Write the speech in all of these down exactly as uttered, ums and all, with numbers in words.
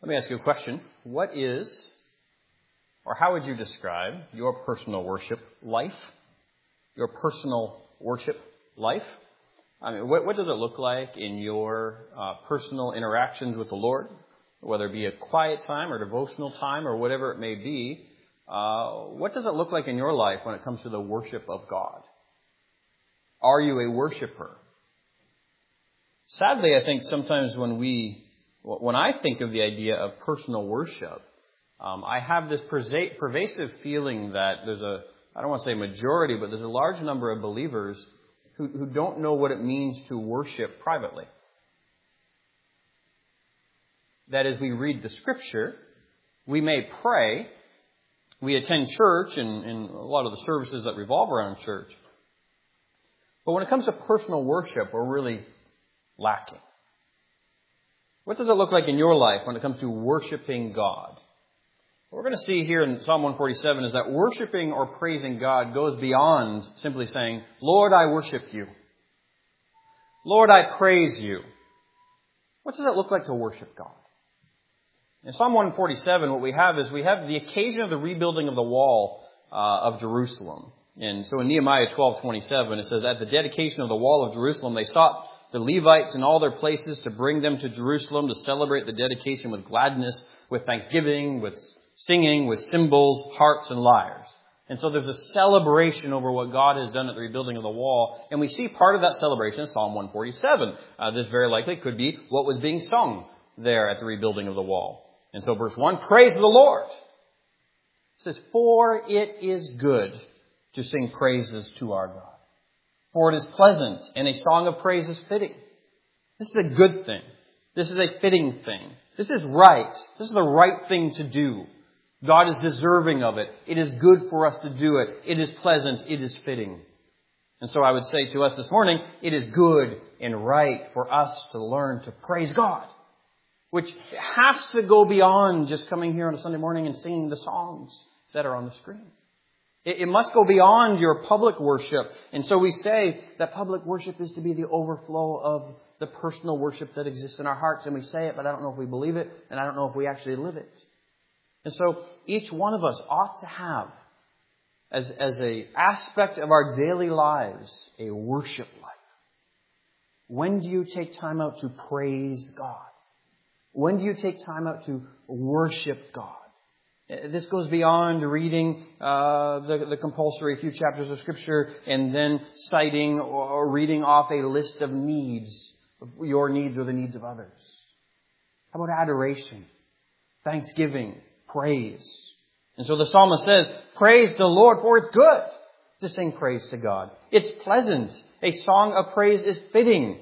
Let me ask you a question. What is, or how would you describe your personal worship life? Your personal worship life? I mean, what, what does it look like in your uh, personal interactions with the Lord? Whether it be a quiet time or devotional time or whatever it may be. Uh, what does it look like in your life when it comes to the worship of God? Are you a worshiper? Sadly, I think sometimes when we, when I think of the idea of personal worship, um, I have this pervasive feeling that there's a, I don't want to say majority, but there's a large number of believers who, who don't know what it means to worship privately. That as we read the Scripture, we may pray, we attend church and, and a lot of the services that revolve around church. But when it comes to personal worship, we're really lacking. What does it look like in your life when it comes to worshiping God? What we're going to see here in Psalm one forty-seven is that worshiping or praising God goes beyond simply saying, Lord, I worship you. Lord, I praise you. What does it look like to worship God? In Psalm one forty-seven, what we have is we have the occasion of the rebuilding of the wall uh, of Jerusalem. And so in Nehemiah twelve twenty-seven, it says, at the dedication of the wall of Jerusalem, they sought the Levites in all their places to bring them to Jerusalem to celebrate the dedication with gladness, with thanksgiving, with singing, with cymbals, harps, and lyres. And so there's a celebration over what God has done at the rebuilding of the wall. And we see part of that celebration in Psalm one forty-seven. Uh, this very likely could be what was being sung there at the rebuilding of the wall. And so verse one, praise the Lord. It says, for it is good to sing praises to our God. For it is pleasant, and a song of praise is fitting. This is a good thing. This is a fitting thing. This is right. This is the right thing to do. God is deserving of it. It is good for us to do it. It is pleasant. It is fitting. And so I would say to us this morning, it is good and right for us to learn to praise God. Which has to go beyond just coming here on a Sunday morning and singing the songs that are on the screen. It, it must go beyond your public worship. And so we say that public worship is to be the overflow of the personal worship that exists in our hearts. And we say it, but I don't know if we believe it. And I don't know if we actually live it. And so each one of us ought to have, as, as a aspect of our daily lives, a worship life. When do you take time out to praise God? When do you take time out to worship God? This goes beyond reading uh, the, the compulsory few chapters of Scripture and then citing or reading off a list of needs, your needs or the needs of others. How about adoration, thanksgiving, praise? And so the psalmist says, praise the Lord, for it's good to sing praise to God. It's pleasant. A song of praise is fitting.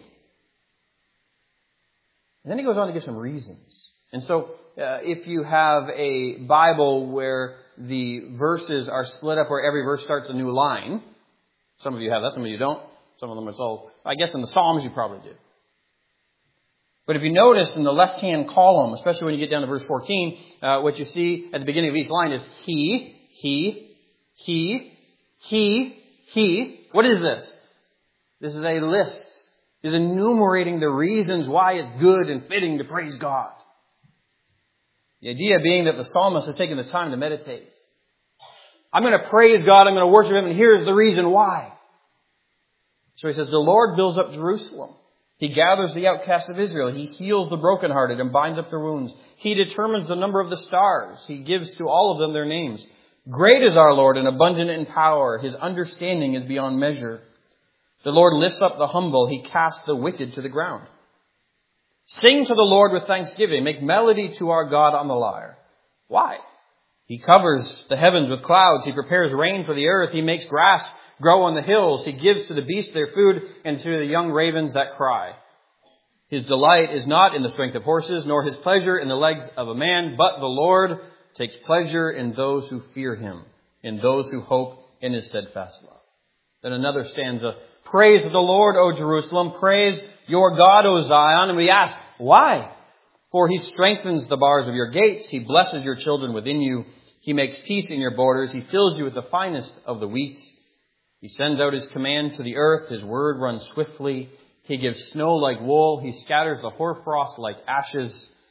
And then he goes on to give some reasons. And so uh, if you have a Bible where the verses are split up, where every verse starts a new line, some of you have that, some of you don't. Some of them it's all, I guess in the Psalms you probably do. But if you notice in the left-hand column, especially when you get down to verse fourteen, uh, what you see at the beginning of each line is he, he, he, he, he. What is this? This is a list. Is enumerating the reasons why it's good and fitting to praise God. The idea being that the psalmist has taken the time to meditate. I'm going to praise God, I'm going to worship Him, and here's the reason why. So he says, the Lord builds up Jerusalem. He gathers the outcasts of Israel. He heals the brokenhearted and binds up their wounds. He determines the number of the stars. He gives to all of them their names. Great is our Lord and abundant in power. His understanding is beyond measure. The Lord lifts up the humble. He casts the wicked to the ground. Sing to the Lord with thanksgiving. Make melody to our God on the lyre. Why? He covers the heavens with clouds. He prepares rain for the earth. He makes grass grow on the hills. He gives to the beasts their food and to the young ravens that cry. His delight is not in the strength of horses, nor his pleasure in the legs of a man, but the Lord takes pleasure in those who fear Him, in those who hope in His steadfast love. Then another stanza. Praise the Lord, O Jerusalem. Praise your God, O Zion. And we ask, why? For He strengthens the bars of your gates. He blesses your children within you. He makes peace in your borders. He fills you with the finest of the wheat. He sends out His command to the earth. His word runs swiftly. He gives snow like wool. He scatters the hoarfrost like ashes.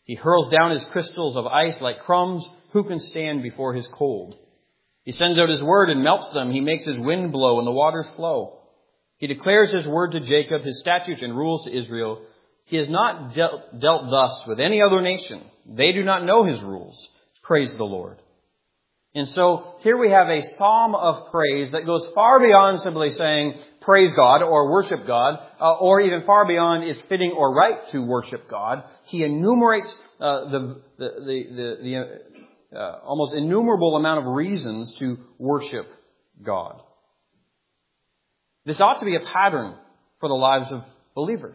He hurls down his crystals of ice like crumbs. Who can stand before his cold? He sends out his word and melts them. He makes his wind blow and the waters flow. He declares his word to Jacob, his statutes and rules to Israel. He has not dealt, dealt thus with any other nation. They do not know his rules. Praise the Lord. And so here we have a psalm of praise that goes far beyond simply saying praise God or worship God, uh, or even far beyond is fitting or right to worship God. He enumerates uh, the the the, the, the uh, almost innumerable amount of reasons to worship God. This ought to be a pattern for the lives of believers.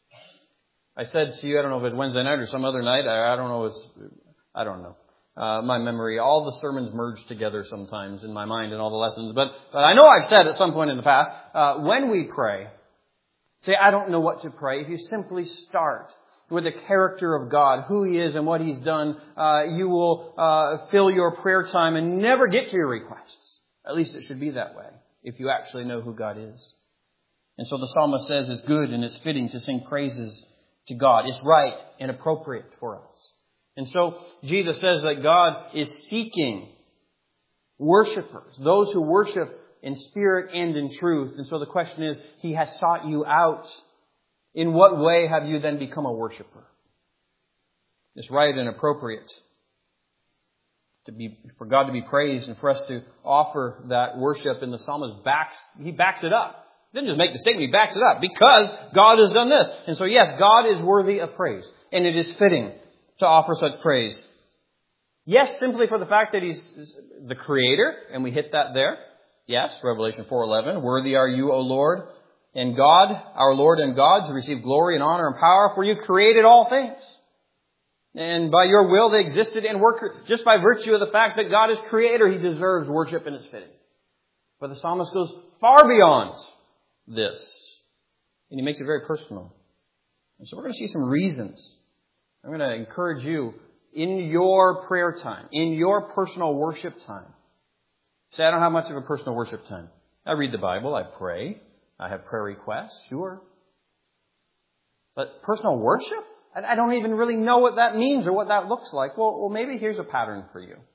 I said to you, I don't know if it was Wednesday night or some other night. I, I don't know. It was, I don't know. Uh, my memory, all the sermons merge together sometimes in my mind and all the lessons. But, but I know I've said at some point in the past, uh, when we pray, say, I don't know what to pray. If you simply start with the character of God, who He is and what He's done, uh, you will uh, fill your prayer time and never get to your requests. At least it should be that way, if you actually know who God is. And so the psalmist says it's good and it's fitting to sing praises to God. It's right and appropriate for us. And so Jesus says that God is seeking worshipers, those who worship in spirit and in truth. And so the question is, He has sought you out. In what way have you then become a worshiper? It's right and appropriate to be for God to be praised and for us to offer that worship. And the psalmist backs, he backs it up. He didn't just make the statement, he backs it up because God has done this. And so yes, God is worthy of praise, and it is fitting to offer such praise. Yes, simply for the fact that He's the Creator, and we hit that there. Yes, Revelation four eleven, worthy are you, O Lord, and God, our Lord and God, to receive glory and honor and power, for you created all things. And by your will they existed and were, just by virtue of the fact that God is Creator, He deserves worship and it's fitting. But the psalmist goes far beyond this, and he makes it very personal. And so we're going to see some reasons. I'm going to encourage you in your prayer time, in your personal worship time. Say, I don't have much of a personal worship time. I read the Bible, I pray, I have prayer requests, sure. But personal worship? I don't even really know what that means or what that looks like. Well, well, maybe here's a pattern for you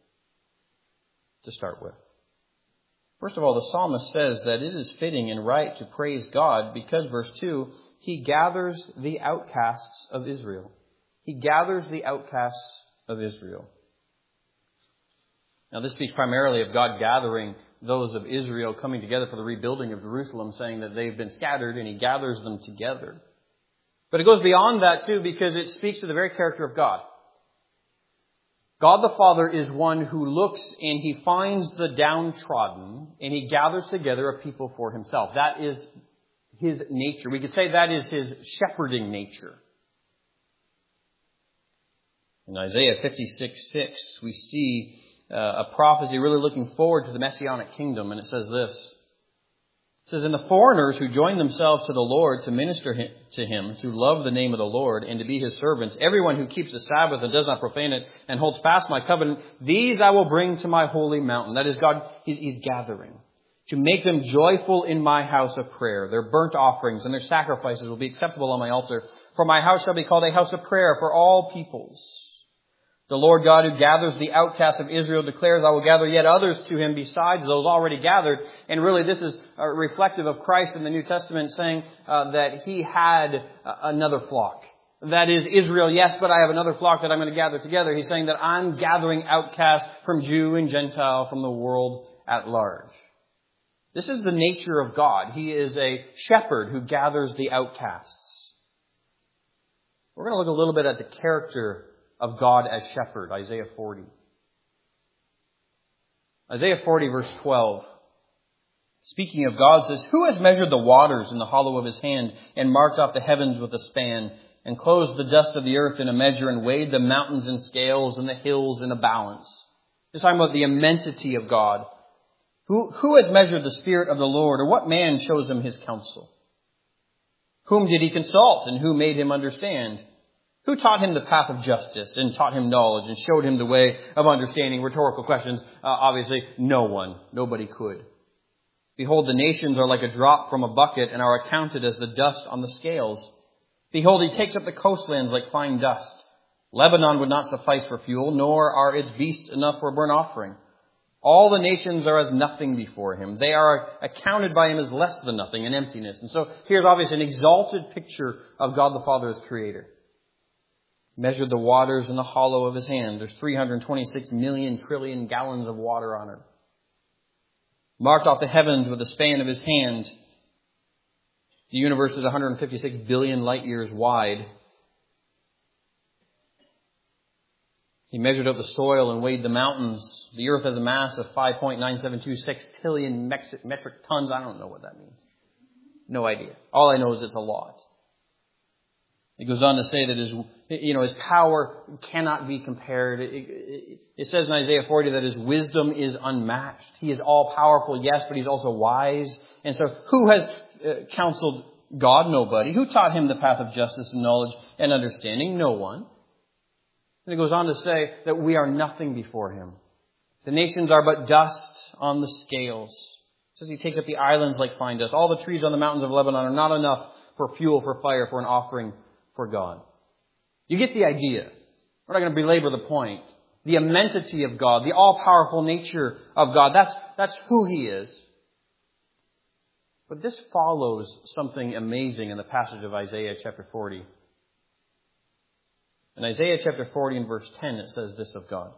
to start with. First of all, the psalmist says that it is fitting and right to praise God because, verse two, He gathers the outcasts of Israel. He gathers the outcasts of Israel. Now, this speaks primarily of God gathering those of Israel coming together for the rebuilding of Jerusalem, saying that they've been scattered and He gathers them together. But it goes beyond that too, because it speaks to the very character of God. God the Father is one who looks and He finds the downtrodden and He gathers together a people for Himself. That is His nature. We could say that is His shepherding nature. In Isaiah fifty-six six, we see uh, a prophecy really looking forward to the Messianic kingdom. And it says this. It says, and the foreigners who join themselves to the Lord to minister to Him, to love the name of the Lord, and to be His servants, everyone who keeps the Sabbath and does not profane it, and holds fast my covenant, these I will bring to my holy mountain. That is God, He's, he's gathering. To make them joyful in my house of prayer. Their burnt offerings and their sacrifices will be acceptable on my altar. For my house shall be called a house of prayer for all peoples. The Lord God who gathers the outcasts of Israel declares, I will gather yet others to Him besides those already gathered. And really this is uh, reflective of Christ in the New Testament saying uh, that He had uh, another flock. That is Israel, yes, but I have another flock that I'm going to gather together. He's saying that I'm gathering outcasts from Jew and Gentile, from the world at large. This is the nature of God. He is a shepherd who gathers the outcasts. We're going to look a little bit at the character of God as shepherd, Isaiah forty. Isaiah forty verse twelve. Speaking of God, says, who has measured the waters in the hollow of His hand and marked off the heavens with a span and closed the dust of the earth in a measure and weighed the mountains in scales and the hills in a balance? This is talking about the immensity of God. Who, who has measured the Spirit of the Lord, or what man shows Him His counsel? Whom did He consult and who made Him understand? Who taught Him the path of justice and taught Him knowledge and showed Him the way of understanding? Rhetorical questions. Uh, obviously, no one. Nobody could. Behold, the nations are like a drop from a bucket and are accounted as the dust on the scales. Behold, He takes up the coastlands like fine dust. Lebanon would not suffice for fuel, nor are its beasts enough for a burnt offering. All the nations are as nothing before him. They are accounted by him as less than nothing, an emptiness. And so here's obviously an exalted picture of God the Father as creator. Measured the waters in the hollow of his hand. There's three hundred twenty-six million trillion gallons of water on earth. Marked off the heavens with the span of his hand. The universe is one hundred fifty-six billion light years wide. He measured out the soil and weighed the mountains. The earth has a mass of five point nine seven two sextillion metric tons. I don't know what that means. No idea. All I know is it's a lot. It goes on to say that his, you know, his power cannot be compared. It, it, it says in Isaiah forty that his wisdom is unmatched. He is all powerful, yes, but he's also wise. And so who has uh, counseled God? Nobody. Who taught him the path of justice and knowledge and understanding? No one. And it goes on to say that we are nothing before him. The nations are but dust on the scales. It says he takes up the islands like fine dust. All the trees on the mountains of Lebanon are not enough for fuel, for fire, for an offering for God. You get the idea. We're not going to belabor the point. The immensity of God, the all-powerful nature of God, that's, that's who he is. But this follows something amazing in the passage of Isaiah chapter forty. In Isaiah chapter forty and verse ten, it says this of God.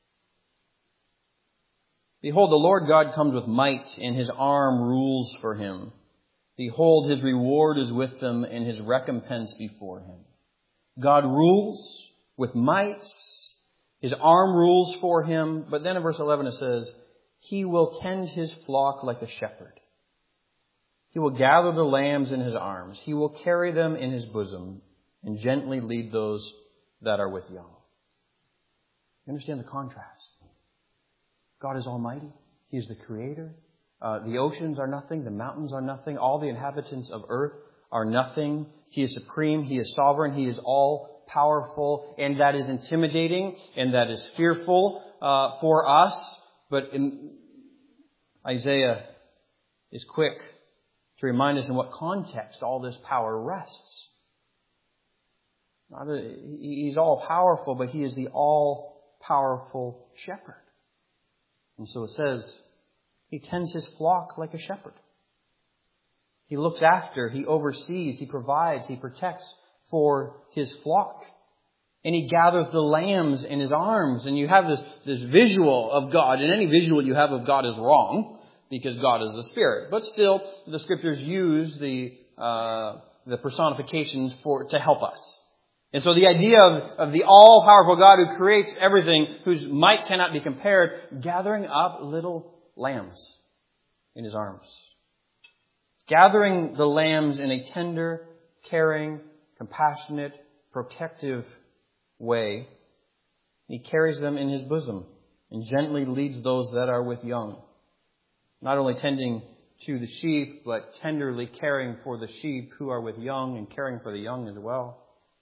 Behold, the Lord God comes with might, and his arm rules for him. Behold, his reward is with him, and his recompense before him. God rules with might. His arm rules for him. But then in verse eleven it says, he will tend his flock like a shepherd. He will gather the lambs in his arms. He will carry them in his bosom and gently lead those that are with young. You understand the contrast? God is almighty. He is the creator. Uh, the oceans are nothing. The mountains are nothing. All the inhabitants of earth are nothing. He is supreme. He is sovereign. He is all powerful. And that is intimidating. And that is fearful uh, for us. But in, Isaiah is quick to remind us in what context all this power rests. Not a, he's all powerful, but he is the all-powerful shepherd. And so it says, he tends his flock like a shepherd. He looks after, he oversees, he provides, he protects for his flock. And he gathers the lambs in his arms. And you have this, this visual of God. And any visual you have of God is wrong, because God is a spirit. But still, the scriptures use the, uh, the personifications for, to help us. And so the idea of, of the all-powerful God who creates everything, whose might cannot be compared, gathering up little lambs in his arms. Gathering the lambs in a tender, caring, compassionate, protective way. He carries them in his bosom and gently leads those that are with young. Not only tending to the sheep, but tenderly caring for the sheep who are with young and caring for the young as well.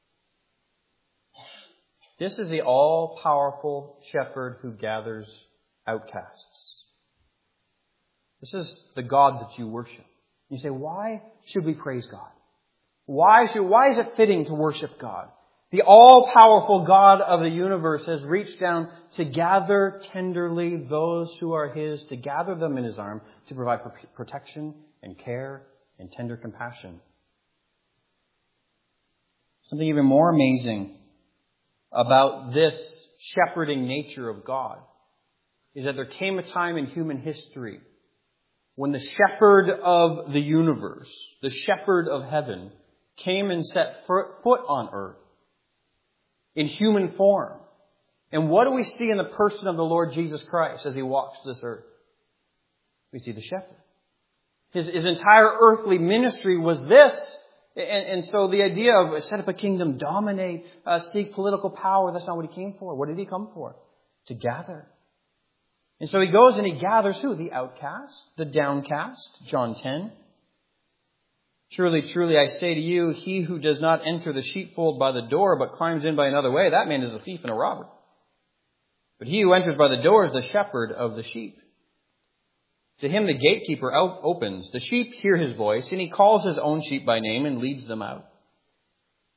This is the all-powerful shepherd who gathers outcasts. This is the God that you worship. You say, why should we praise God? Why should, why is it fitting to worship God? The all-powerful God of the universe has reached down to gather tenderly those who are his, to gather them in his arm, to provide protection and care and tender compassion. Something even more amazing about this shepherding nature of God is that there came a time in human history when the shepherd of the universe, the shepherd of heaven, came and set foot on earth in human form. And what do we see in the person of the Lord Jesus Christ as he walks this earth? We see the shepherd. His, his entire earthly ministry was this. And, and so the idea of set up a kingdom, dominate, uh, seek political power, that's not what he came for. What did he come for? To gather. And so he goes and he gathers who? The outcast, the downcast, John ten. Truly, truly, I say to you, he who does not enter the sheepfold by the door, but climbs in by another way, that man is a thief and a robber. But he who enters by the door is the shepherd of the sheep. To him the gatekeeper opens. The sheep hear his voice, and he calls his own sheep by name and leads them out.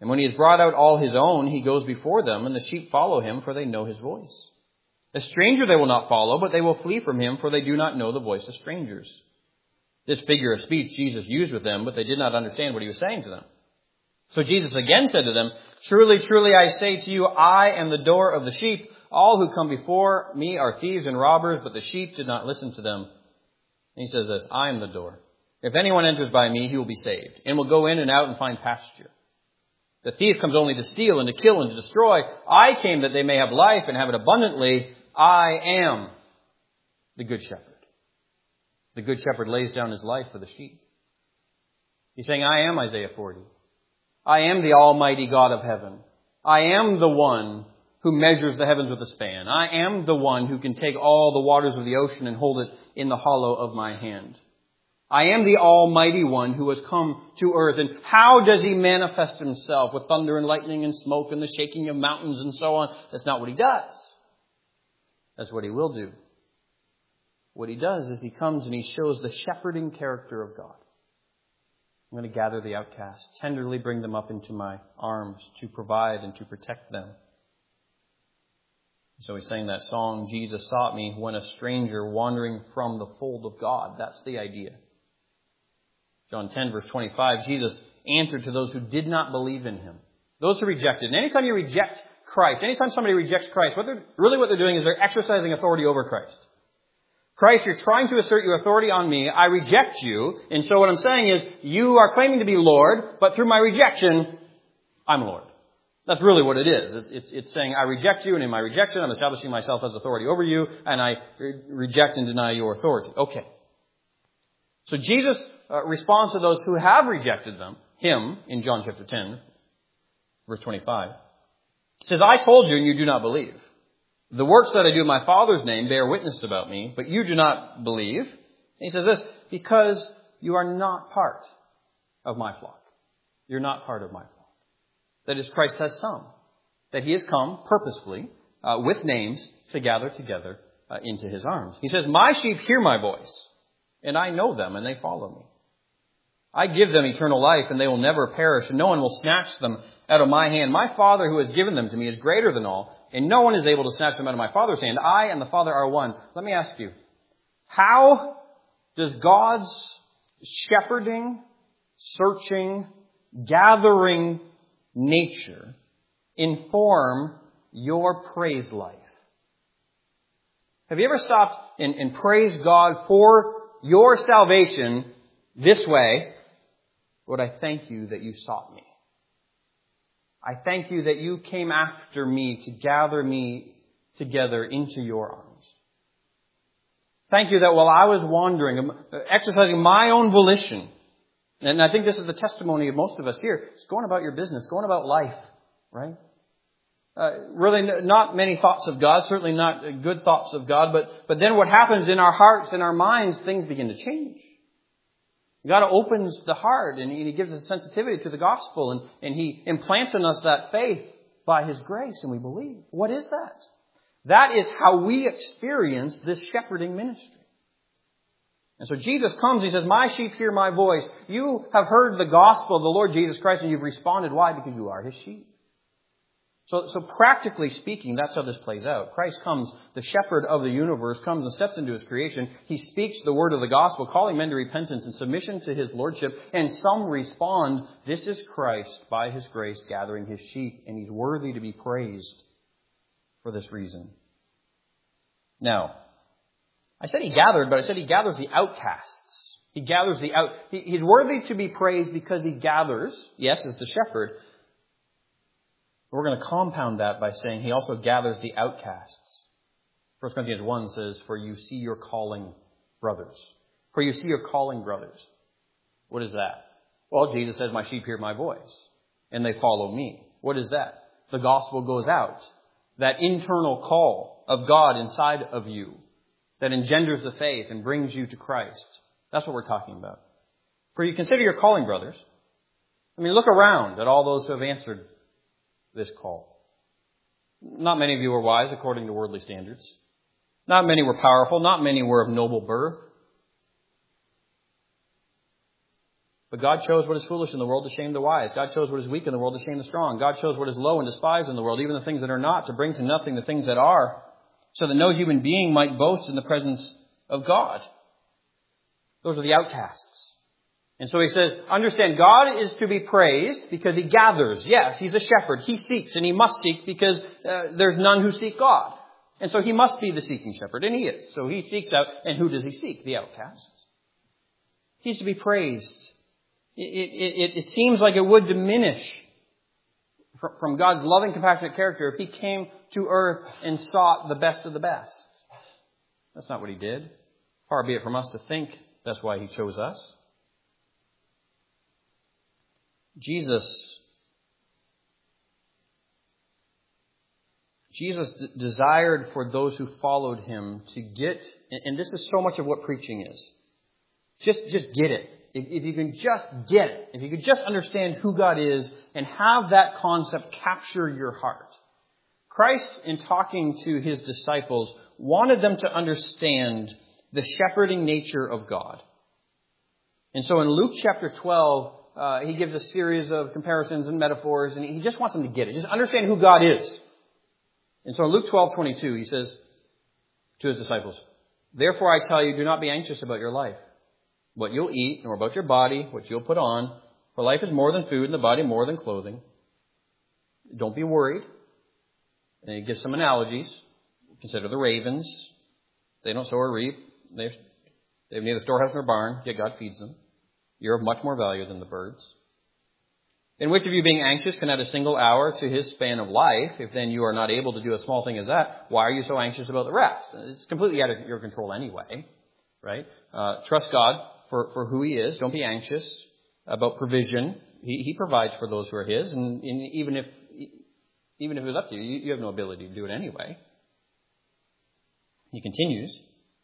And when he has brought out all his own, he goes before them, and the sheep follow him, for they know his voice. A stranger they will not follow, but they will flee from him, for they do not know the voice of strangers. This figure of speech Jesus used with them, but they did not understand what he was saying to them. So Jesus again said to them, Truly, truly, I say to you, I am the door of the sheep. All who come before me are thieves and robbers, but the sheep did not listen to them. And he says this, I am the door. If anyone enters by me, he will be saved, and will go in and out and find pasture. The thief comes only to steal and to kill and to destroy. I came that they may have life and have it abundantly. I am the good shepherd. The good shepherd lays down his life for the sheep. He's saying, I am Isaiah forty. I am the almighty God of heaven. I am the one who measures the heavens with a span. I am the one who can take all the waters of the ocean and hold it in the hollow of my hand. I am the Almighty One who has come to earth. And how does he manifest himself? With thunder and lightning and smoke and the shaking of mountains and so on? That's not what he does. That's what he will do. What he does is he comes and he shows the shepherding character of God. I'm going to gather the outcast, tenderly bring them up into my arms to provide and to protect them. So he sang that song, Jesus sought me when a stranger wandering from the fold of God. That's the idea. John ten, verse twenty-five, Jesus answered to those who did not believe in him. Those who rejected. And anytime you reject Christ, anytime somebody rejects Christ, what they're, really what they're doing is they're exercising authority over Christ. Christ, you're trying to assert your authority on me. I reject you. And so what I'm saying is, you are claiming to be Lord, but through my rejection, I'm Lord. That's really what it is. It's, it's, it's saying, I reject you, and in my rejection, I'm establishing myself as authority over you, and I re- reject and deny your authority. Okay. So Jesus uh, responds to those who have rejected them, him, in John chapter ten, verse twenty-five. He says, I told you, and you do not believe. The works that I do in my Father's name bear witness about me, but you do not believe. And he says this, because you are not part of my flock. You're not part of my flock. That is, Christ has some. That he has come purposefully, uh, with names, to gather together uh, into his arms. He says, my sheep hear my voice, and I know them, and they follow me. I give them eternal life, and they will never perish, and no one will snatch them out of my hand. My Father who has given them to me is greater than all, and no one is able to snatch them out of my Father's hand. I and the Father are one. Let me ask you, how does God's shepherding, searching, gathering nature inform your praise life? Have you ever stopped and, and praised God for your salvation this way? Lord, I thank you that you sought me. I thank you that you came after me to gather me together into your arms. Thank you that while I was wandering, exercising my own volition, and I think this is the testimony of most of us here, it's going about your business, going about life, right? Uh, really not many thoughts of God, certainly not good thoughts of God, but, but then what happens in our hearts, in our minds, things begin to change. God opens the heart and He gives us sensitivity to the gospel and, and He implants in us that faith by His grace and we believe. What is that? That is how we experience this shepherding ministry. And so Jesus comes, He says, my sheep hear my voice. You have heard the gospel of the Lord Jesus Christ and you've responded. Why? Because you are His sheep. So, so practically speaking, that's how this plays out. Christ comes, the shepherd of the universe, comes and steps into His creation. He speaks the word of the gospel, calling men to repentance and submission to His lordship. And some respond, this is Christ, by His grace, gathering His sheep. And He's worthy to be praised for this reason. Now, I said He gathered, but I said He gathers the outcasts. He gathers the out. He, he's worthy to be praised because He gathers, yes, as the shepherd. We're going to compound that by saying He also gathers the outcasts. First Corinthians one says, for you see your calling brothers. For you see your calling brothers. What is that? Well, Jesus says, my sheep hear my voice, and they follow me. What is that? The gospel goes out. That internal call of God inside of you that engenders the faith and brings you to Christ. That's what we're talking about. For you consider your calling brothers. I mean, look around at all those who have answered this call. Not many of you were wise according to worldly standards. Not many were powerful. Not many were of noble birth. But God chose what is foolish in the world to shame the wise. God chose what is weak in the world to shame the strong. God chose what is low and despised in the world, even the things that are not, to bring to nothing the things that are, so that no human being might boast in the presence of God. Those are the outcasts. And so he says, understand, God is to be praised because he gathers. Yes, he's a shepherd. He seeks, and he must seek because uh, there's none who seek God. And so he must be the seeking shepherd, and he is. So he seeks out, and who does he seek? The outcasts. He's to be praised. It, it, it, it seems like it would diminish from God's loving, compassionate character if he came to earth and sought the best of the best. That's not what he did. Far be it from us to think that's why he chose us. Jesus, Jesus d- desired for those who followed him to get, and, and this is so much of what preaching is. Just, just get it. If, if you can just get it, if you could just understand who God is and have that concept capture your heart. Christ, in talking to his disciples, wanted them to understand the shepherding nature of God. And so in Luke chapter twelve, uh, he gives a series of comparisons and metaphors, and he just wants them to get it. Just understand who God is. And so in Luke twelve twenty-two, he says to his disciples, "Therefore I tell you, do not be anxious about your life, what you'll eat, nor about your body, what you'll put on. For life is more than food, and the body more than clothing. Don't be worried." And he gives some analogies. Consider the ravens. They don't sow or reap. They have neither storehouse nor barn, yet God feeds them. You're of much more value than the birds. "And which of you, being anxious, can add a single hour to his span of life? If then you are not able to do a small thing as that, why are you so anxious about the rest?" It's completely out of your control anyway, right? Uh, trust God for, for who he is. Don't be anxious about provision. He, he provides for those who are his. And, and even if even if it was up to you, you, you have no ability to do it anyway. He continues,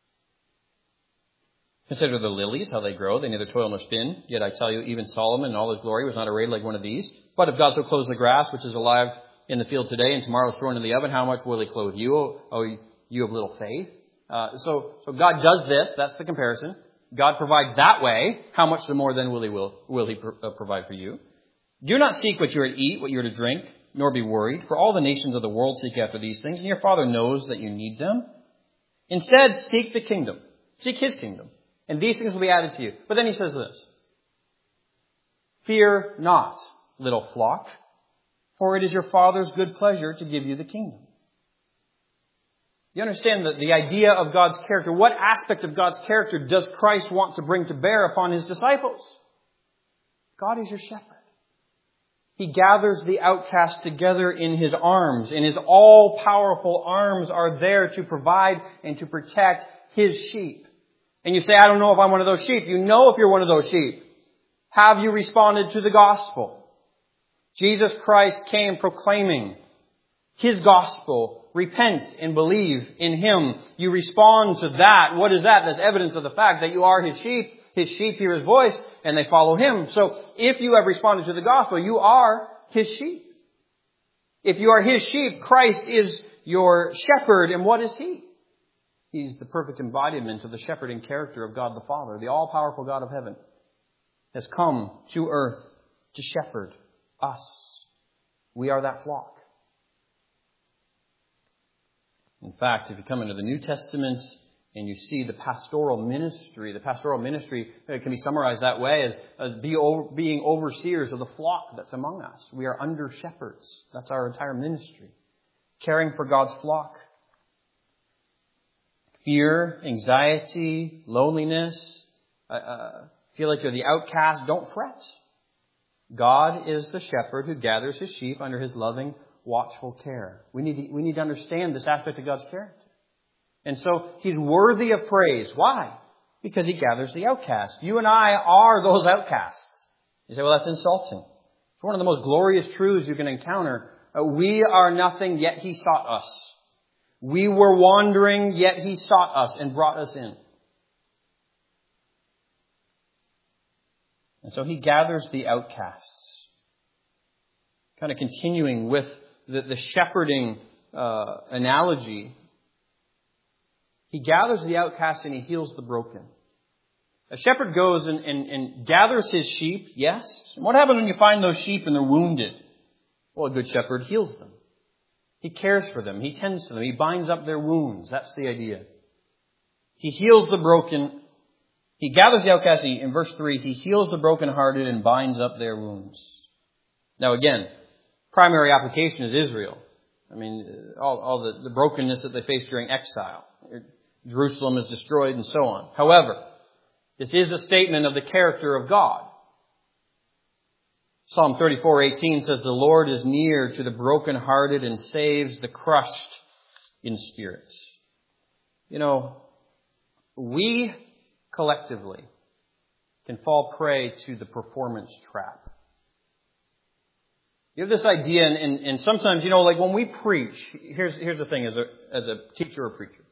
"Consider the lilies, how they grow. They neither toil nor spin. Yet I tell you, even Solomon in all his glory was not arrayed like one of these. But if God so clothes the grass, which is alive in the field today, and tomorrow is thrown in the oven, how much will he clothe you, O oh, you of little faith?" Uh, so, so God does this. That's the comparison. God provides that way. How much more then will he will, will he pro- uh, provide for you? "Do not seek what you are to eat, what you are to drink, nor be worried. For all the nations of the world seek after these things, and your Father knows that you need them. Instead, seek the kingdom. Seek his kingdom. And these things will be added to you." But then he says this, "Fear not, little flock, for it is your Father's good pleasure to give you the kingdom." You understand the, the idea of God's character. What aspect of God's character does Christ want to bring to bear upon his disciples? God is your shepherd. He gathers the outcast together in his arms, and his all-powerful arms are there to provide and to protect his sheep. And you say, "I don't know if I'm one of those sheep." You know if you're one of those sheep. Have you responded to the gospel? Jesus Christ came proclaiming his gospel. Repent and believe in him. You respond to that. What is that? That's evidence of the fact that you are his sheep. His sheep hear his voice and they follow him. So if you have responded to the gospel, you are his sheep. If you are his sheep, Christ is your shepherd. And what is he? He's the perfect embodiment of the shepherding character of God the Father. The all-powerful God of heaven has come to earth to shepherd us. We are that flock. In fact, if you come into the New Testament and you see the pastoral ministry, the pastoral ministry can be summarized that way as, as be over, being overseers of the flock that's among us. We are under shepherds. That's our entire ministry. Caring for God's flock. Fear, anxiety, loneliness, uh, uh, feel like you're the outcast, don't fret. God is the shepherd who gathers his sheep under his loving, watchful care. We need to, we need to understand this aspect of God's character. And so he's worthy of praise. Why? Because he gathers the outcast. You and I are those outcasts. You say, well, that's insulting. It's one of the most glorious truths you can encounter. Uh, we are nothing, yet he sought us. We were wandering, yet he sought us and brought us in. And so he gathers the outcasts. Kind of continuing with the, the shepherding uh, analogy. He gathers the outcasts and he heals the broken. A shepherd goes and, and, and gathers his sheep, yes. And what happens when you find those sheep and they're wounded? Well, a good shepherd heals them. He cares for them. He tends to them. He binds up their wounds. That's the idea. He heals the broken. He gathers the outcast. He, in verse three, he heals the brokenhearted and binds up their wounds. Now again, primary application is Israel. I mean, all, all the, the brokenness that they faced during exile. Jerusalem is destroyed and so on. However, this is a statement of the character of God. Psalm thirty-four eighteen says, the Lord is near to the brokenhearted and saves the crushed in spirit. You know, we collectively can fall prey to the performance trap. You have this idea, and, and, and sometimes, you know, like when we preach, here's, here's the thing as a, as a teacher or preacher.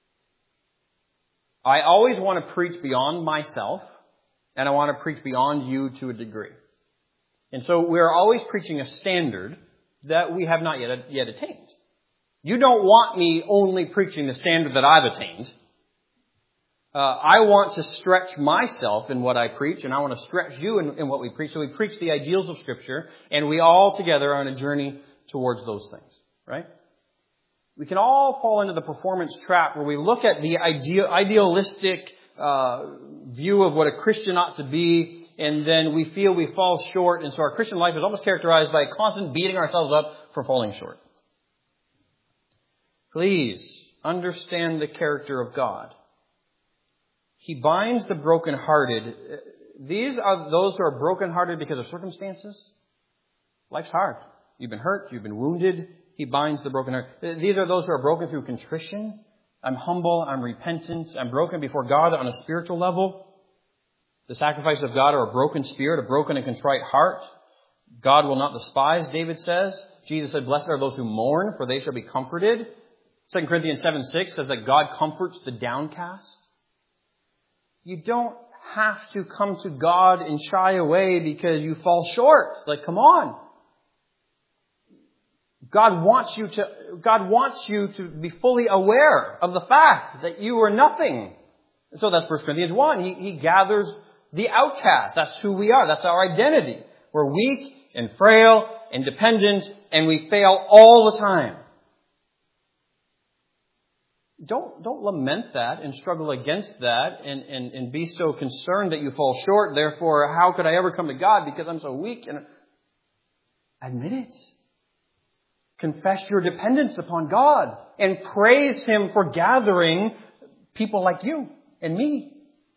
I always want to preach beyond myself, and I want to preach beyond you to a degree. And so we're always preaching a standard that we have not yet, yet attained. You don't want me only preaching the standard that I've attained. Uh, I want to stretch myself in what I preach, and I want to stretch you in, in what we preach. So we preach the ideals of Scripture, and we all together are on a journey towards those things, right? We can all fall into the performance trap where we look at the ideal, idealistic uh, view of what a Christian ought to be, and then we feel we fall short, and so our Christian life is almost characterized by a constant beating ourselves up for falling short. Please understand the character of God. He binds the brokenhearted. These are those who are brokenhearted because of circumstances. Life's hard. You've been hurt. You've been wounded. He binds the brokenhearted. These are those who are broken through contrition. I'm humble. I'm repentant. I'm broken before God on a spiritual level. The sacrifices of God are a broken spirit, a broken and contrite heart. God will not despise, David says. Jesus said, blessed are those who mourn, for they shall be comforted. Second Corinthians seven six says that God comforts the downcast. You don't have to come to God and shy away because you fall short. Like, come on. God wants you to, God wants you to be fully aware of the fact that you are nothing. So that's First Corinthians one. He, he gathers the outcast. That's who we are. That's our identity. We're weak and frail and dependent, and we fail all the time. Don't, don't lament that and struggle against that and, and, and be so concerned that you fall short. Therefore, how could I ever come to God because I'm so weak? And admit it. Confess your dependence upon God and praise Him for gathering people like you and me.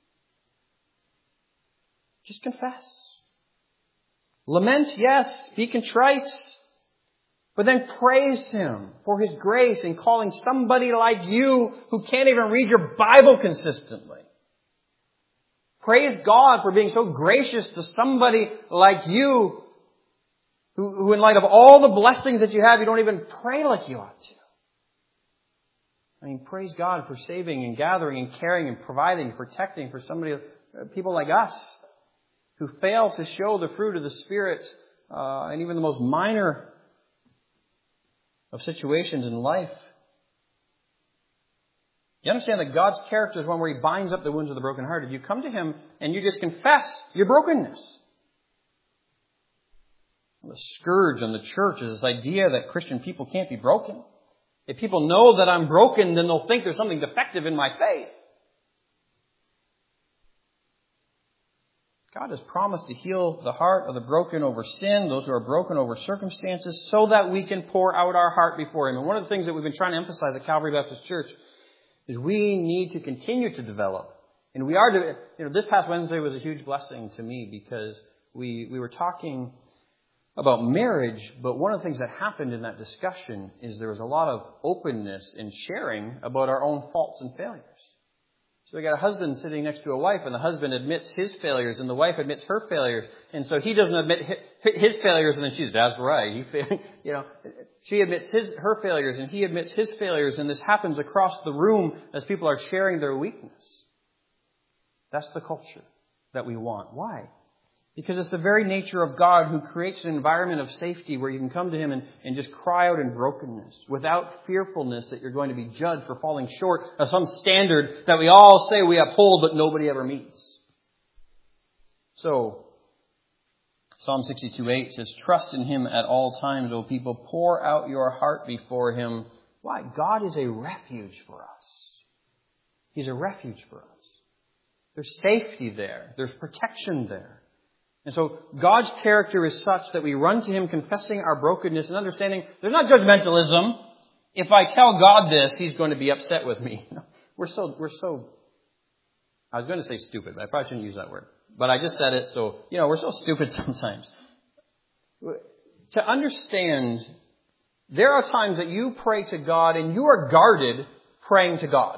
Just confess. Lament, yes. Be contrite. But then praise Him for His grace in calling somebody like you who can't even read your Bible consistently. Praise God for being so gracious to somebody like you who, who in light of all the blessings that you have, you don't even pray like you ought to. I mean, praise God for saving and gathering and caring and providing and protecting for somebody, people like us who fail to show the fruit of the Spirit uh, and even the most minor of situations in life. You understand that God's character is one where He binds up the wounds of the brokenhearted. You come to Him and you just confess your brokenness. The scourge on the church is this idea that Christian people can't be broken. If people know that I'm broken, then they'll think there's something defective in my faith. God has promised to heal the heart of the broken over sin, those who are broken over circumstances, so that we can pour out our heart before Him. And one of the things that we've been trying to emphasize at Calvary Baptist Church is we need to continue to develop. And we are, to, you know, this past Wednesday was a huge blessing to me because we, we were talking about marriage, but one of the things that happened in that discussion is there was a lot of openness and sharing about our own faults and failures. So we got a husband sitting next to a wife, and the husband admits his failures, and the wife admits her failures. And so he doesn't admit his failures, and then she's, that's right. You, fail. you know, she admits his, her failures, and he admits his failures, and this happens across the room as people are sharing their weakness. That's the culture that we want. Why? Because it's the very nature of God who creates an environment of safety where you can come to Him and, and just cry out in brokenness without fearfulness that you're going to be judged for falling short of some standard that we all say we uphold but nobody ever meets. So, Psalm sixty-two eight says, trust in Him at all times, O people. Pour out your heart before Him. Why? God is a refuge for us. He's a refuge for us. There's safety there. There's protection there. And so God's character is such that we run to Him confessing our brokenness and understanding there's not judgmentalism. If I tell God this, He's going to be upset with me. We're so, we're so, I was going to say stupid, but I probably shouldn't use that word. But I just said it, so, you know, we're so stupid sometimes. To understand, there are times that you pray to God and you are guarded praying to God.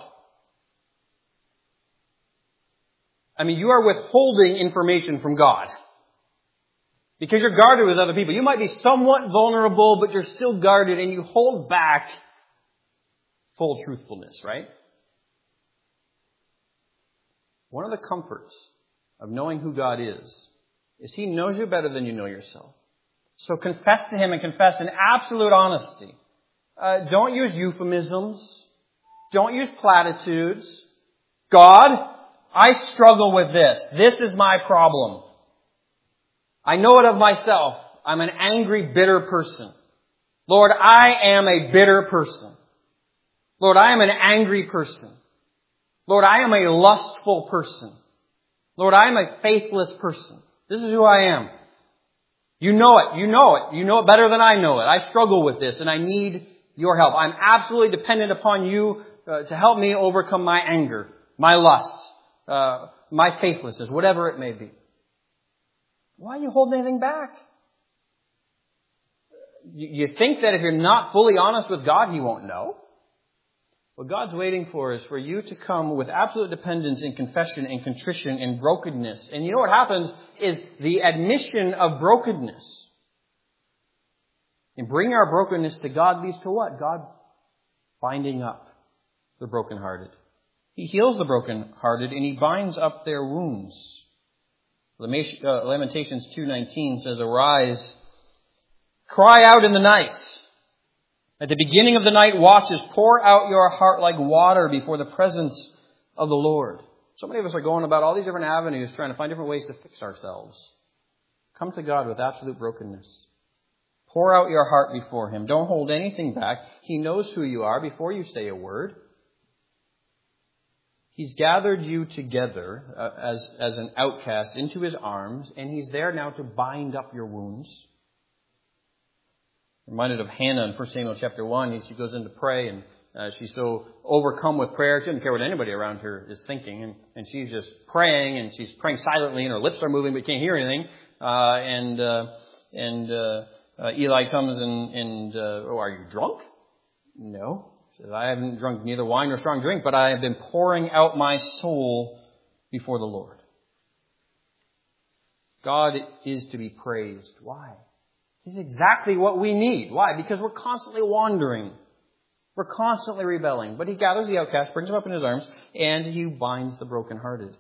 I mean, you are withholding information from God. Because you're guarded with other people. You might be somewhat vulnerable, but you're still guarded and you hold back full truthfulness, right? One of the comforts of knowing who God is, is He knows you better than you know yourself. So confess to Him and confess in absolute honesty. Uh, don't use euphemisms. Don't use platitudes. God, I struggle with this. This is my problem. I know it of myself. I'm an angry, bitter person. Lord, I am a bitter person. Lord, I am an angry person. Lord, I am a lustful person. Lord, I am a faithless person. This is who I am. You know it. You know it. You know it better than I know it. I struggle with this and I need your help. I'm absolutely dependent upon you uh, to help me overcome my anger, my lust, uh, my faithlessness, whatever it may be. Why are you holding anything back? You think that if you're not fully honest with God, He won't know? What God's waiting for is for you to come with absolute dependence in confession and contrition and brokenness. And you know what happens is the admission of brokenness. And bringing our brokenness to God leads to what? God binding up the brokenhearted. He heals the brokenhearted and He binds up their wounds. Lamentations two nineteen says, arise, cry out in the night. At the beginning of the night watches, pour out your heart like water before the presence of the Lord. So many of us are going about all these different avenues trying to find different ways to fix ourselves. Come to God with absolute brokenness. Pour out your heart before Him. Don't hold anything back. He knows who you are before you say a word. He's gathered you together uh, as, as an outcast into His arms, and He's there now to bind up your wounds. I'm reminded of Hannah in First Samuel chapter one. She goes in to pray, and uh, she's so overcome with prayer. She doesn't care what anybody around her is thinking, and, and she's just praying, and she's praying silently, and her lips are moving, but you can't hear anything. Uh, and uh, and uh, uh, Eli comes and, and uh, oh, are you drunk? No. He says, I haven't drunk neither wine nor strong drink, but I have been pouring out my soul before the Lord. God is to be praised. Why? This is exactly what we need. Why? Because we're constantly wandering. We're constantly rebelling. But He gathers the outcast, brings them up in His arms, and He binds the brokenhearted.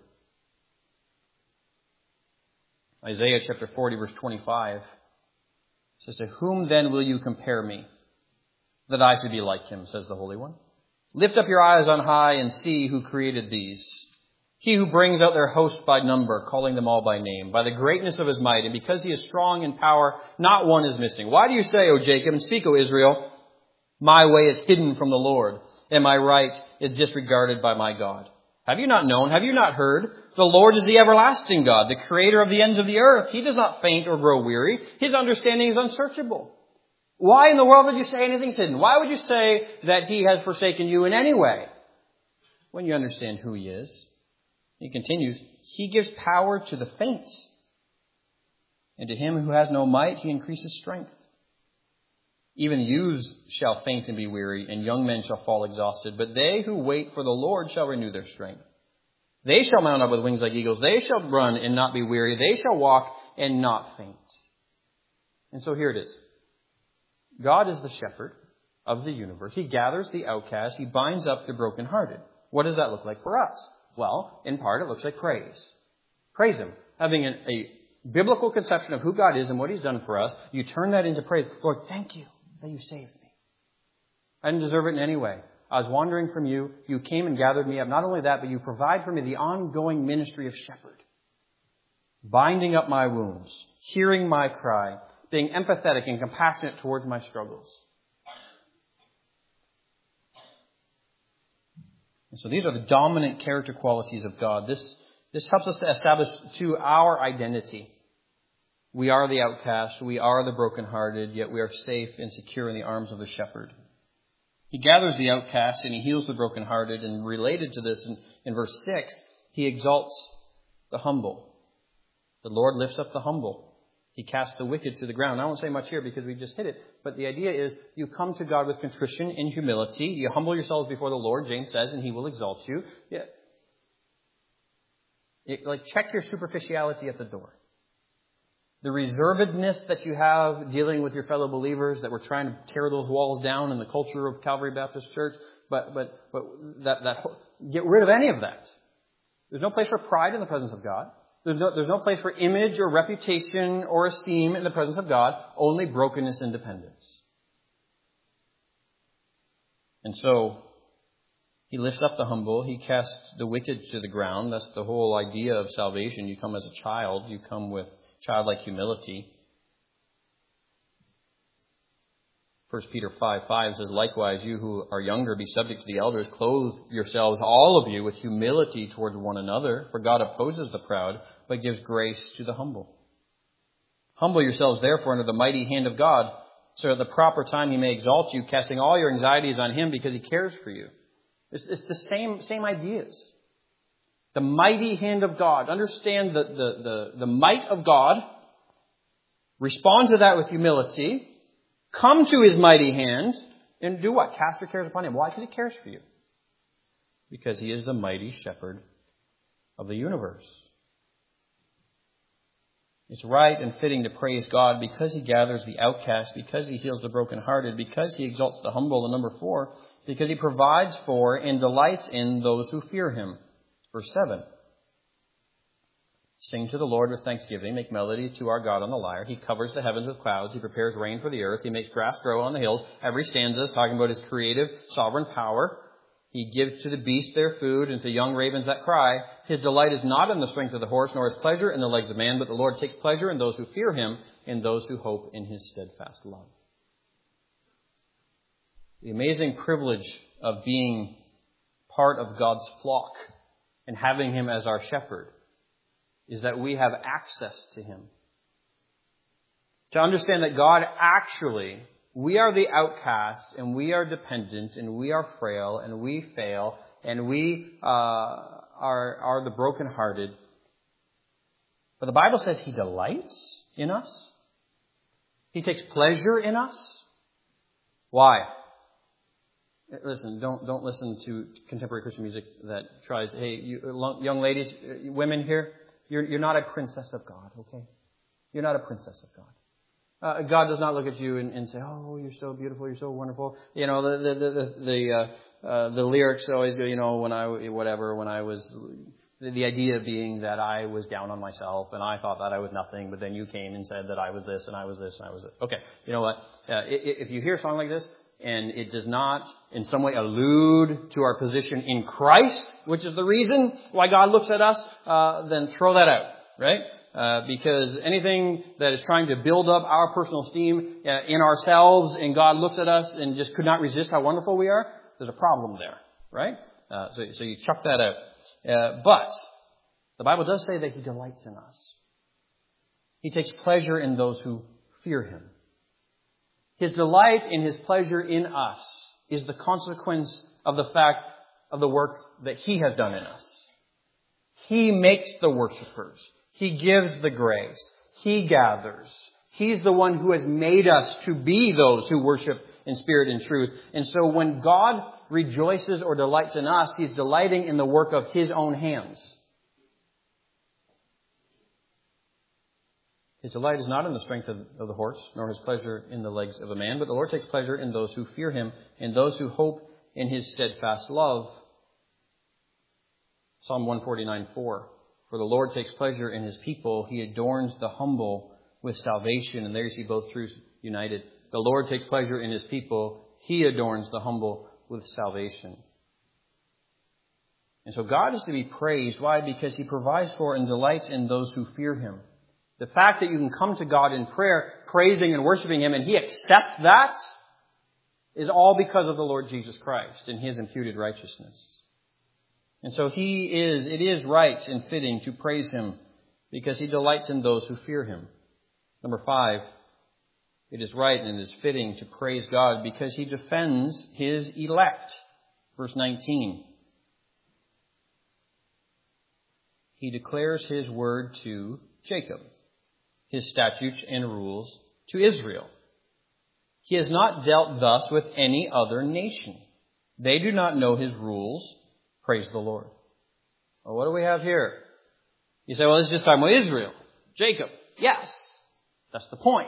Isaiah chapter forty, verse twenty-five says, to whom then will you compare me, that I should be like Him, says the Holy One? Lift up your eyes on high and see who created these. He who brings out their host by number, calling them all by name, by the greatness of His might, and because He is strong in power, not one is missing. Why do you say, O Jacob, and speak, O Israel, my way is hidden from the Lord, and my right is disregarded by my God? Have you not known? Have you not heard? The Lord is the everlasting God, the creator of the ends of the earth. He does not faint or grow weary. His understanding is unsearchable. Why in the world would you say anything's hidden? Why would you say that He has forsaken you in any way when you understand who He is? He continues, He gives power to the faint, and to him who has no might He increases strength. Even youths shall faint and be weary, and young men shall fall exhausted. But they who wait for the Lord shall renew their strength. They shall mount up with wings like eagles. They shall run and not be weary. They shall walk and not faint. And so here it is. God is the shepherd of the universe. He gathers the outcast. He binds up the brokenhearted. What does that look like for us? Well, in part, it looks like praise. Praise Him. Having a, a biblical conception of who God is and what He's done for us, you turn that into praise. Lord, thank you that you saved me. I didn't deserve it in any way. I was wandering from you. You came and gathered me up. Not only that, but you provide for me the ongoing ministry of shepherd. binding up my wounds, hearing my cry, being empathetic and compassionate towards my struggles. And so these are the dominant character qualities of God. This, this helps us to establish to our identity. We are the outcast, we are the brokenhearted, yet we are safe and secure in the arms of the shepherd. He gathers the outcast and he heals the brokenhearted. And related to this, in, in verse six, he exalts the humble. The Lord lifts up the humble. He casts the wicked to the ground. I won't say much here because we just hit it. But the idea is you come to God with contrition and humility. You humble yourselves before the Lord, James says, and he will exalt you. Yeah. It, like, check your superficiality at the door. The reservedness that you have dealing with your fellow believers, that we're trying to tear those walls down in the culture of Calvary Baptist Church. But, but, but that, that, get rid of any of that. There's no place for pride in the presence of God. There's no, there's no place for image or reputation or esteem in the presence of God. Only brokenness and dependence. And so, he lifts up the humble. He casts the wicked to the ground. That's the whole idea of salvation. You come as a child. You come with childlike humility. First Peter five five says, likewise, you who are younger, be subject to the elders. Clothe yourselves, all of you, with humility toward one another. For God opposes the proud, but gives grace to the humble. Humble yourselves, therefore, under the mighty hand of God, so at the proper time he may exalt you, casting all your anxieties on him because he cares for you. It's, it's the same, same ideas. The mighty hand of God. Understand the, the, the, the might of God. Respond to that with humility. Come to his mighty hand and do what? Cast your cares upon him. Why? Because he cares for you. Because he is the mighty shepherd of the universe. It's right and fitting to praise God because he gathers the outcast, because he heals the brokenhearted, because he exalts the humble. And number four, because he provides for and delights in those who fear him. Verse seven. Sing to the Lord with thanksgiving. Make melody to our God on the lyre. He covers the heavens with clouds. He prepares rain for the earth. He makes grass grow on the hills. Every stanza is talking about his creative, sovereign power. He gives to the beasts their food and to young ravens that cry. His delight is not in the strength of the horse, nor his pleasure in the legs of man, but the Lord takes pleasure in those who fear him, in those who hope in his steadfast love. The amazing privilege of being part of God's flock and having him as our shepherd is that we have access to him. To understand that God actually, we are the outcasts and we are dependent and we are frail and we fail and we uh, are, are the brokenhearted. But the Bible says he delights in us. He takes pleasure in us. Why? Listen, don't don't listen to contemporary Christian music that tries, hey, you, young ladies, women here, you're, you're not a princess of God, okay? You're not a princess of God. Uh, God does not look at you and, and say, oh, you're so beautiful, you're so wonderful. You know, the the the the, uh, uh, the lyrics always go, you know, when I, whatever, when I was, the, the idea being that I was down on myself and I thought that I was nothing, but then you came and said that I was this and I was this and I was this. Okay, you know what? Uh, if you hear a song like this, and it does not in some way allude to our position in Christ, which is the reason why God looks at us, uh, then throw that out, right? Uh, because anything that is trying to build up our personal esteem uh, in ourselves and God looks at us and just could not resist how wonderful we are, there's a problem there, right? Uh, so, so you chuck that out. Uh, but the Bible does say that he delights in us. He takes pleasure in those who fear him. His delight in his pleasure in us is the consequence of the fact of the work that he has done in us. He makes the worshipers. He gives the grace. He gathers. He's the one who has made us to be those who worship in spirit and truth. And so when God rejoices or delights in us, he's delighting in the work of his own hands. His delight is not in the strength of, of the horse, nor his pleasure in the legs of a man, but the Lord takes pleasure in those who fear him, in those who hope in his steadfast love. Psalm one forty-nine four. For the Lord takes pleasure in his people. He adorns the humble with salvation. And there you see both truths united. The Lord takes pleasure in his people. He adorns the humble with salvation. And so God is to be praised. Why? Because He provides for and delights in those who fear Him. The fact that you can come to God in prayer, praising and worshiping Him, and He accepts that, is all because of the Lord Jesus Christ and His imputed righteousness. And so He is, it is right and fitting to praise Him because He delights in those who fear Him. Number five, it is right and it is fitting to praise God because He defends His elect. Verse nineteen. He declares His word to Jacob, His statutes and rules to Israel. He has not dealt thus with any other nation. They do not know His rules. Praise the Lord. Well, what do we have here? You say, well, this is just talking about Israel. Jacob. Yes. That's the point.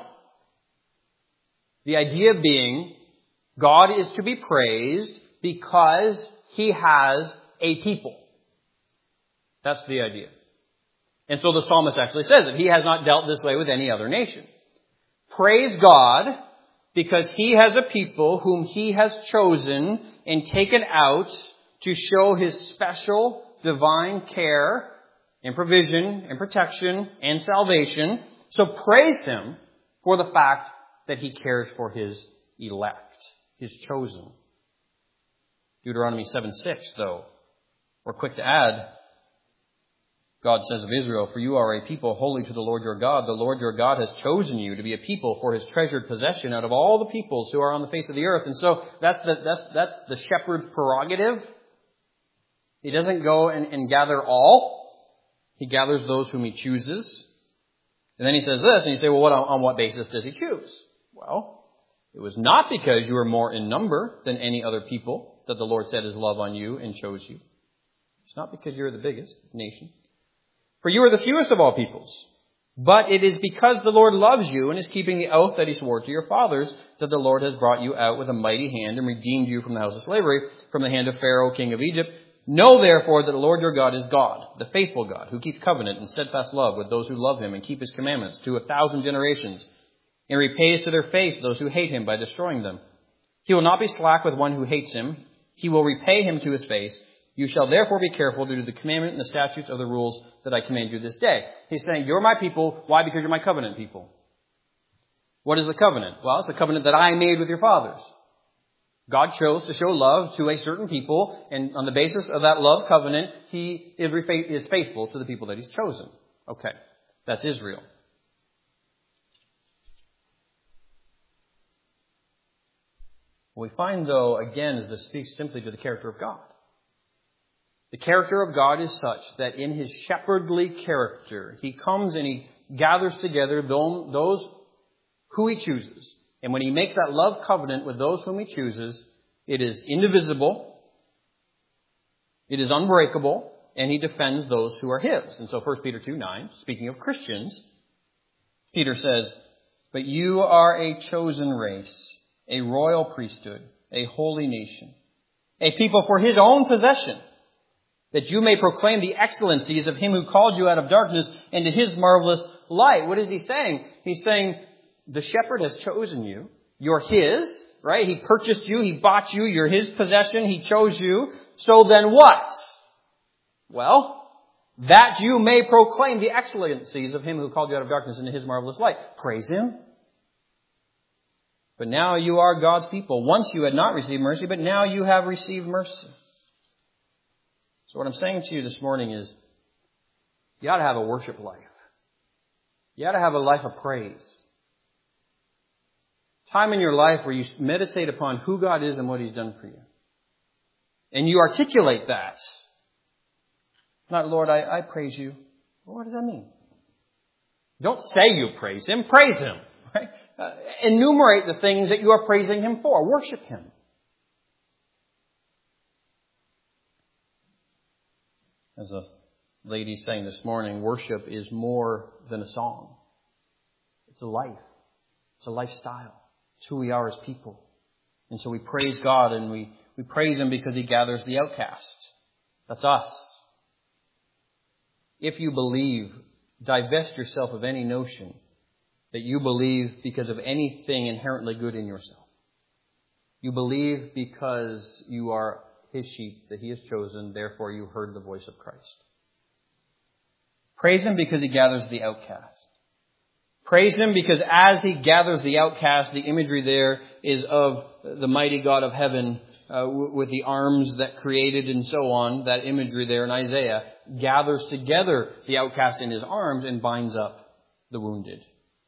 The idea being, God is to be praised because He has a people. That's the idea. And so the psalmist actually says it. He has not dealt this way with any other nation. Praise God because He has a people whom He has chosen and taken out to show His special divine care and provision and protection and salvation. So praise Him for the fact that He cares for His elect, His chosen. Deuteronomy seven six, though, we're quick to add, God says of Israel, for you are a people holy to the Lord your God. The Lord your God has chosen you to be a people for His treasured possession out of all the peoples who are on the face of the earth. And so that's the, that's, that's the shepherd's prerogative. He doesn't go and, and gather all. He gathers those whom He chooses. And then He says this, and you say, well, what, on what basis does He choose? Well, it was not because you were more in number than any other people that the Lord set His love on you and chose you. It's not because you're the biggest nation. For you are the fewest of all peoples. But it is because the Lord loves you and is keeping the oath that He swore to your fathers that the Lord has brought you out with a mighty hand and redeemed you from the house of slavery, from the hand of Pharaoh, king of Egypt. Know therefore that the Lord your God is God, the faithful God, who keeps covenant and steadfast love with those who love Him and keep His commandments to a thousand generations, and repays to their face those who hate Him by destroying them. He will not be slack with one who hates Him. He will repay him to his face. You shall therefore be careful to do the commandment and the statutes of the rules that I command you this day. He's saying, you're my people. Why? Because you're my covenant people. What is the covenant? Well, it's the covenant that I made with your fathers. God chose to show love to a certain people, and on the basis of that love covenant, He is faithful to the people that He's chosen. Okay, that's Israel. What we find, though, again, is this speaks simply to the character of God. The character of God is such that in His shepherdly character, He comes and He gathers together those who He chooses. And when He makes that love covenant with those whom He chooses, it is indivisible, it is unbreakable, and He defends those who are His. And so First Peter two nine, speaking of Christians, Peter says, but you are a chosen race, a royal priesthood, a holy nation, a people for His own possession, that you may proclaim the excellencies of Him who called you out of darkness into His marvelous light. What is He saying? He's saying, the shepherd has chosen you. You're His, right? He purchased you. He bought you. You're His possession. He chose you. So then what? Well, that you may proclaim the excellencies of Him who called you out of darkness into His marvelous light. Praise Him. But now you are God's people. Once you had not received mercy, but now you have received mercy. So what I'm saying to you this morning is, you ought to have a worship life. You ought to have a life of praise. Time in your life where you meditate upon who God is and what He's done for you. And you articulate that. Not, Lord, I, I praise you. Well, what does that mean? Don't say you praise Him. Praise Him. Right? Uh, enumerate the things that you are praising Him for. Worship Him. As a lady sang this morning, worship is more than a song. It's a life. It's a lifestyle. It's who we are as people. And so we praise God, and we, we praise Him because He gathers the outcast. That's us. If you believe, divest yourself of any notion that you believe because of anything inherently good in yourself. You believe because you are His sheep that He has chosen. Therefore you heard the voice of Christ. Praise Him because He gathers the outcast. Praise Him because as He gathers the outcast, the imagery there is of the mighty God of heaven uh, w- with the arms that created and so on. That imagery there in Isaiah gathers together the outcast in His arms and binds up the wounded.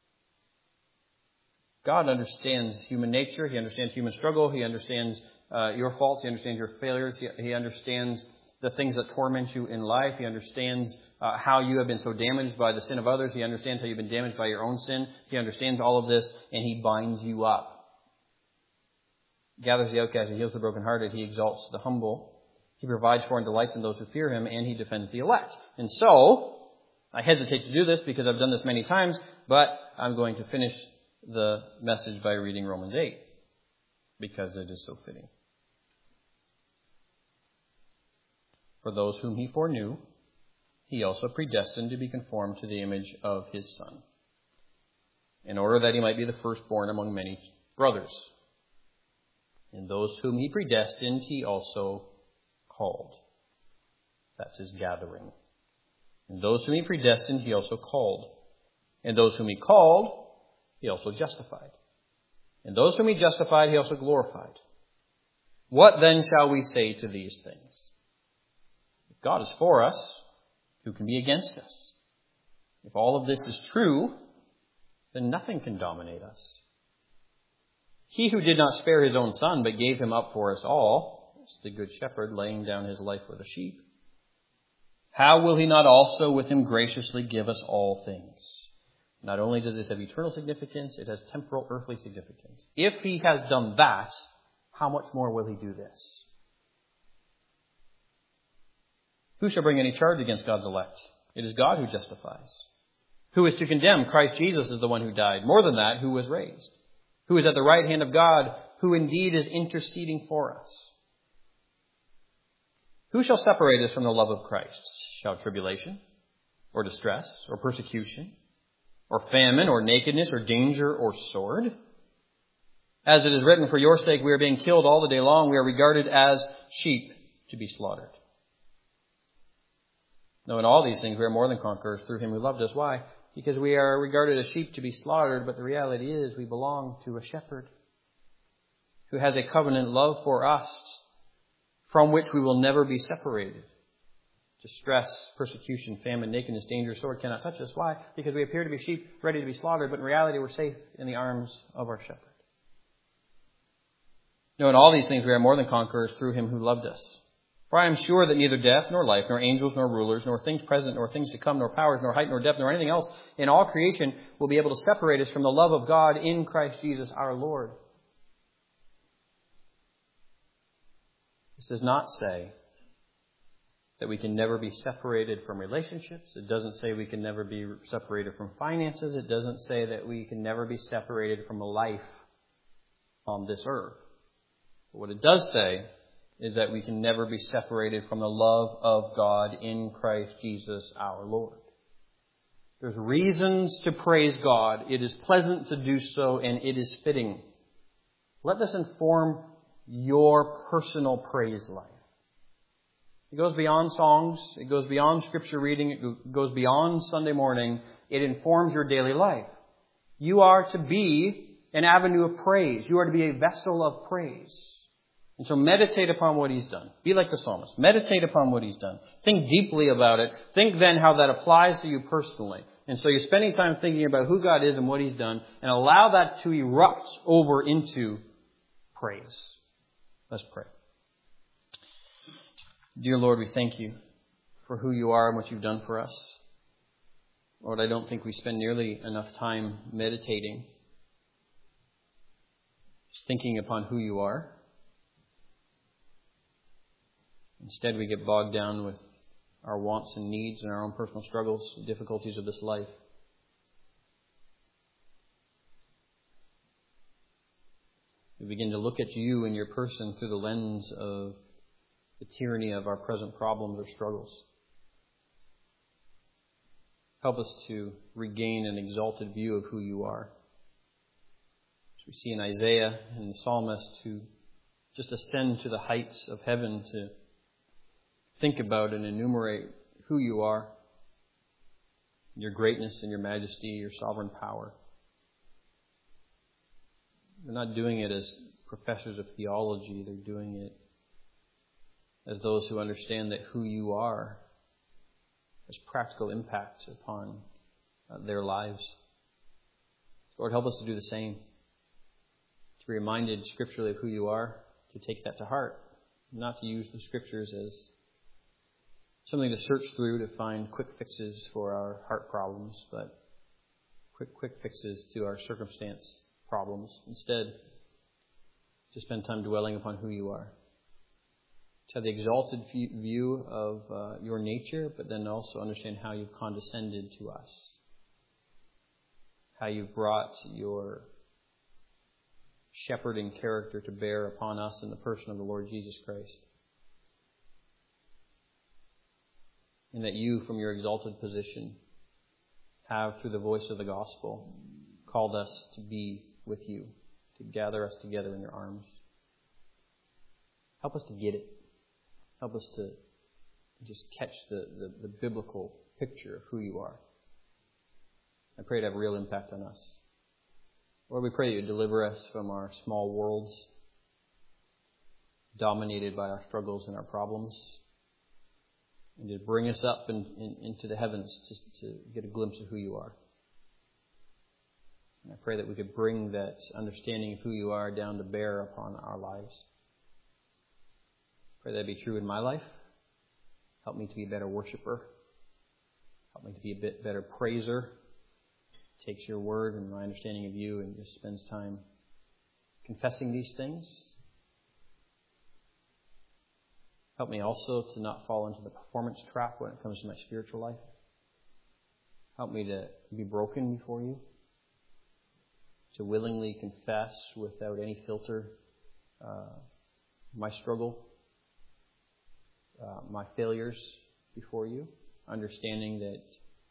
God understands human nature. He understands human struggle. He understands uh, your faults. He understands your failures. He, he understands the things that torment you in life. He understands uh, how you have been so damaged by the sin of others. He understands how you've been damaged by your own sin. He understands all of this, and He binds you up. He gathers the outcast. He heals the brokenhearted. He exalts the humble. He provides for and delights in those who fear Him, and He defends the elect. And so, I hesitate to do this because I've done this many times, but I'm going to finish the message by reading Romans eight, because it is so fitting. For those whom He foreknew, He also predestined to be conformed to the image of His Son, in order that He might be the firstborn among many brothers. And those whom He predestined, He also called. That's His gathering. And those whom He predestined, He also called. And those whom He called, He also justified. And those whom He justified, He also glorified. What then shall we say to these things? If God is for us, who can be against us? If all of this is true, then nothing can dominate us. He who did not spare His own Son, but gave Him up for us all, is the Good Shepherd laying down His life for the sheep. How will He not also with Him graciously give us all things? Not only does this have eternal significance, it has temporal, earthly significance. If He has done that, how much more will He do this? Who shall bring any charge against God's elect? It is God who justifies. Who is to condemn? Christ Jesus is the one who died. More than that, who was raised? Who is at the right hand of God, who indeed is interceding for us? Who shall separate us from the love of Christ? Shall tribulation, or distress, or persecution, or famine, or nakedness, or danger, or sword? As it is written, for your sake we are being killed all the day long. We are regarded as sheep to be slaughtered. No, in all these things we are more than conquerors through Him who loved us. Why? Because we are regarded as sheep to be slaughtered, but the reality is we belong to a shepherd who has a covenant love for us from which we will never be separated. Distress, persecution, famine, nakedness, danger, sword cannot touch us. Why? Because we appear to be sheep ready to be slaughtered, but in reality we're safe in the arms of our shepherd. No, in all these things we are more than conquerors through Him who loved us. For I am sure that neither death, nor life, nor angels, nor rulers, nor things present, nor things to come, nor powers, nor height, nor depth, nor anything else in all creation will be able to separate us from the love of God in Christ Jesus our Lord. This does not say that we can never be separated from relationships. It doesn't say we can never be separated from finances. It doesn't say that we can never be separated from a life on this earth. But what it does say is that we can never be separated from the love of God in Christ Jesus our Lord. There's reasons to praise God. It is pleasant to do so, and it is fitting. Let this inform your personal praise life. It goes beyond songs. It goes beyond scripture reading. It goes beyond Sunday morning. It informs your daily life. You are to be an avenue of praise. You are to be a vessel of praise. And so meditate upon what He's done. Be like the psalmist. Meditate upon what He's done. Think deeply about it. Think then how that applies to you personally. And so you're spending time thinking about who God is and what He's done, and allow that to erupt over into praise. Let's pray. Dear Lord, we thank You for who You are and what You've done for us. Lord, I don't think we spend nearly enough time meditating, just thinking upon who You are. Instead, we get bogged down with our wants and needs and our own personal struggles, the difficulties of this life. We begin to look at You and Your person through the lens of the tyranny of our present problems or struggles. Help us to regain an exalted view of who You are. As we see in Isaiah and the psalmist who just ascend to the heights of heaven to think about and enumerate who you are, your greatness and your majesty, your sovereign power. They're not doing it as professors of theology. They're doing it as those who understand that who you are has practical impact upon uh, their lives. Lord, help us to do the same. To be reminded scripturally of who you are, to take that to heart, not to use the scriptures as something to search through to find quick fixes for our heart problems, but quick, quick fixes to our circumstance problems. Instead, to spend time dwelling upon who you are. To have the exalted view of uh, your nature, but then also understand how you've condescended to us. How you've brought your shepherding character to bear upon us in the person of the Lord Jesus Christ. And that you, from your exalted position, have, through the voice of the gospel, called us to be with you, to gather us together in your arms. Help us to get it. Help us to just catch the, the, the biblical picture of who you are. I pray to have real impact on us. Lord, we pray that you deliver us from our small worlds, dominated by our struggles and our problems, and to bring us up in, in, into the heavens to, to get a glimpse of who you are. And I pray that we could bring that understanding of who you are down to bear upon our lives. Pray that be true in my life. Help me to be a better worshiper. Help me to be a bit better praiser. Takes your word and my understanding of you and just spends time confessing these things. Help me also to not fall into the performance trap when it comes to my spiritual life. Help me to be broken before you. To willingly confess without any filter uh, my struggle, uh, my failures before you. Understanding that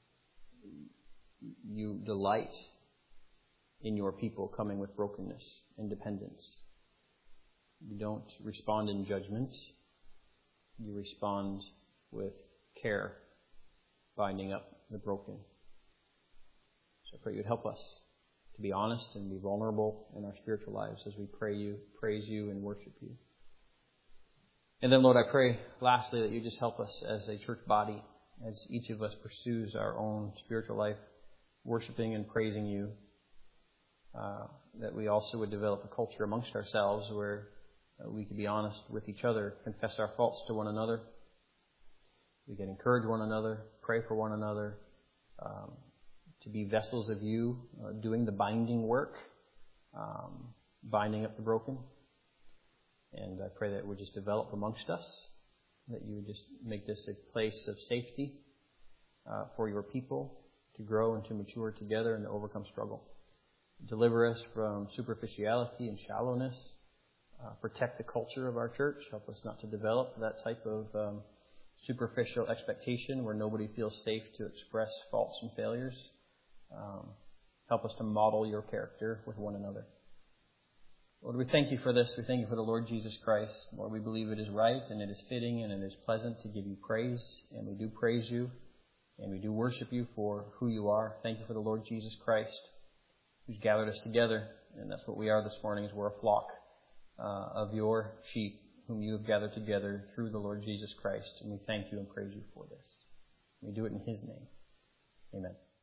you delight in your people coming with brokenness and dependence. You don't respond in judgment. You respond with care, binding up the broken. So I pray you'd help us to be honest and be vulnerable in our spiritual lives as we pray you, praise you, and worship you. And then, Lord, I pray, lastly, that you just help us as a church body, as each of us pursues our own spiritual life, worshiping and praising you, uh, that we also would develop a culture amongst ourselves where uh, we could be honest with each other, confess our faults to one another. We can encourage one another, pray for one another, um, to be vessels of you, uh, doing the binding work, um, binding up the broken. And I pray that it would just develop amongst us, that you would just make this a place of safety uh, for your people to grow and to mature together and to overcome struggle. Deliver us from superficiality and shallowness. Uh, protect the culture of our church. Help us not to develop that type of um, superficial expectation where nobody feels safe to express faults and failures. Um, help us to model your character with one another. Lord, we thank you for this. We thank you for the Lord Jesus Christ. Lord, we believe it is right and it is fitting and it is pleasant to give you praise. And we do praise you and we do worship you for who you are. Thank you for the Lord Jesus Christ who's gathered us together. And that's what we are this morning, is we're a flock uh, of your sheep whom you have gathered together through the Lord Jesus Christ. And we thank you and praise you for this. We do it in his name. Amen.